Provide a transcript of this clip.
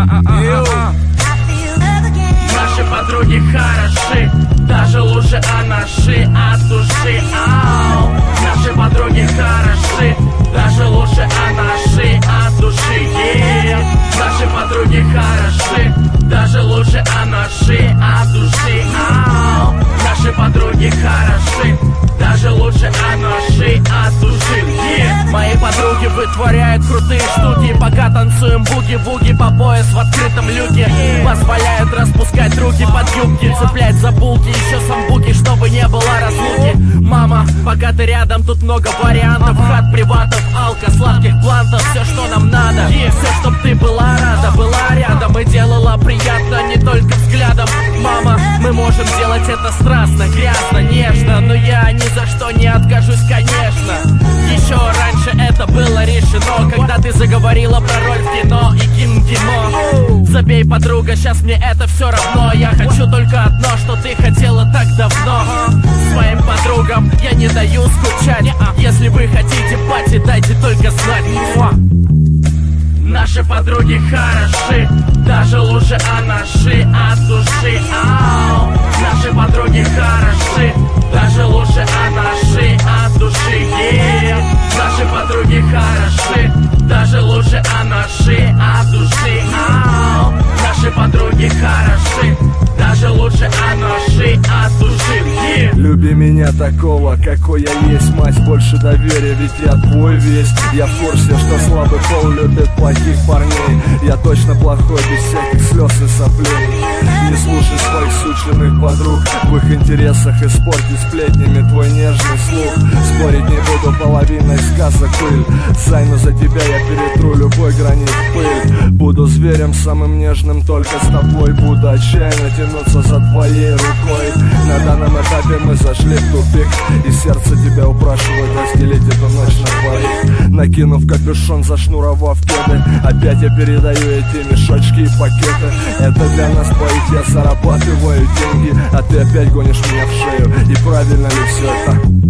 Наши подруги хороши, даже лучше анаши от души. Наши подруги хороши, даже лучше анаши от души. Наши подруги хороши, даже лучше анаши от души. Наши подруги хороши, даже лучше анаши от души. Мои подруги вытворяют крутые штуки, пока танцуем буги-буги по пояс в открытом люке. Позволяют распускать руки под юбки, цеплять за булки, еще самбуки, чтобы не было разлуки. Мама, пока ты рядом, тут много вариантов. Хат, приватов, алка, сладких блантов. Все, что нам надо, все, чтоб ты была рада, была рядом и делала приятно не только взглядом. Мама, мы можем делать это страстно, грязно, нежно, но я ни за что не откажусь, конечно. Еще раньше это было решено, когда ты заговорила про роль в кино и кино. Забей, подруга, сейчас мне это все равно. Я хочу только одно, что ты хотела так давно. Своим подругам я не даю скучать. Если вы хотите пати, дайте только знать. Наши подруги хороши, даже лучше анаши от души. Наши подруги хороши, даже лучше анаши от души. Наши подруги хороши, даже лучше анаши от души. Наши подруги хороши, даже лучше анаши от души. Люби меня такого, какой я есть, мать, больше доверия, ведь я твой весь. Я в курсе, что слабый пол любит плохих парней. Я точно плохой, без всяких слез и соплей. Не слушай своих сученных подруг, в их интересах испортить сплетнями твой нежный слух. Спорить не буду, половиной сказок пыль. Зайну за тебя я перетру любой гранит в пыль. Буду зверем самым нежным только с тобой. Буду отчаянно тянуться за твоей рукой. На данном этапе мы зашли в тупик, и сердце тебя упрашивает разделить эту ночь на двоих. Накинув капюшон, зашнуровав кеды, опять я передаю эти мешочки и пакеты. Это для нас двоих, я зарабатываю деньги, а ты опять гонишь меня в шею. И правильно ли все это?